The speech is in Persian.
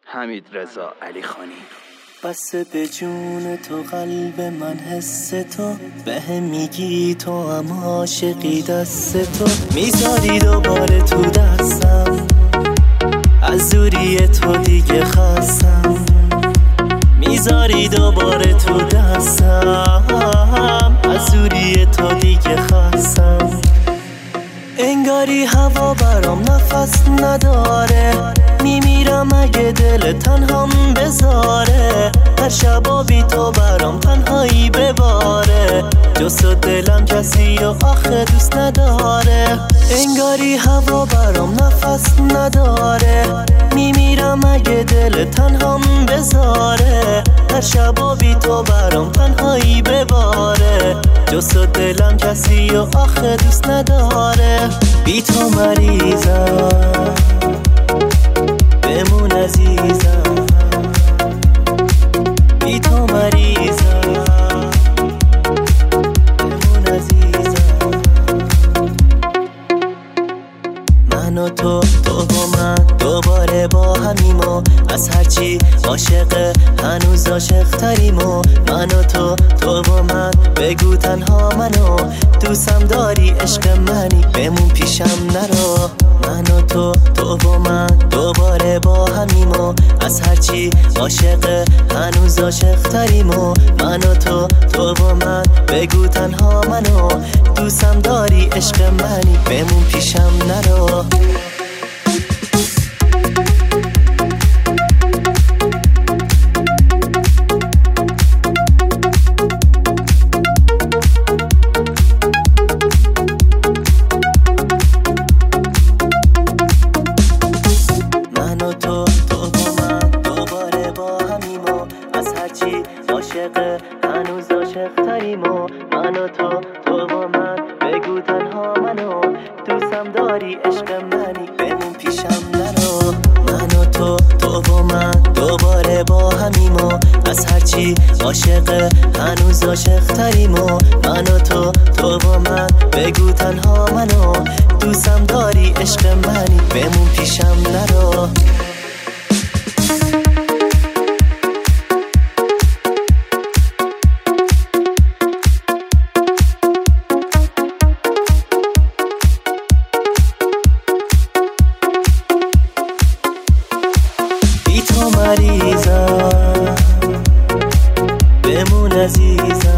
حمیدرضا علیخانی. بسه به جون تو قلب من حس تو، به میگی تو هم عاشقی دست تو، میذاری دوباره تو دستم، از دوری تو دیگه خستم، میذاری دوباره تو دستم، از دوری تو دیگه خستم. انگاری هوا برام نفس نداره، میمیرم اگه دل تنهام بذاره، هر شبا بی تو برام تنهایی بباره، جز دلم کسی و آخه دوست نداره. انگاری هوا برام نفس نداره، میمیرم اگه دل تنهام بذاره، هر شبا بی تو برام تنهایی بباره، جز دلم کسی و آخه دوست نداره. بی تو مریضم، بمون عزیزم، بی تو مریضم، بمون عزیزم. من و تو و من دوباره با همیم و از هرچی عاشق هنوز عاشق تریم و من و تو و من بگو تنها منو دوستم داری، عشق منی بمون پیشم نرو. من و تو و من دوباره با همیم و از هرچی عاشق هنوز عاشق تریم و من و تو و من بگو تنها منو دوستم داری، عشق منی بمون پیشم نرو. عاشق هنوز عاشق تریم و من و تو و من بگو تنها منو دوستم داری، عشق منی بمون پیشم نرو. من و تو و من دوباره با همیم و از هرچی عاشق هنوز عاشق تریم و من و تو و من بگو تنها منو دوستم داری، عشق منی بمون پیشم نرو. مریضم، بمون عزیزم.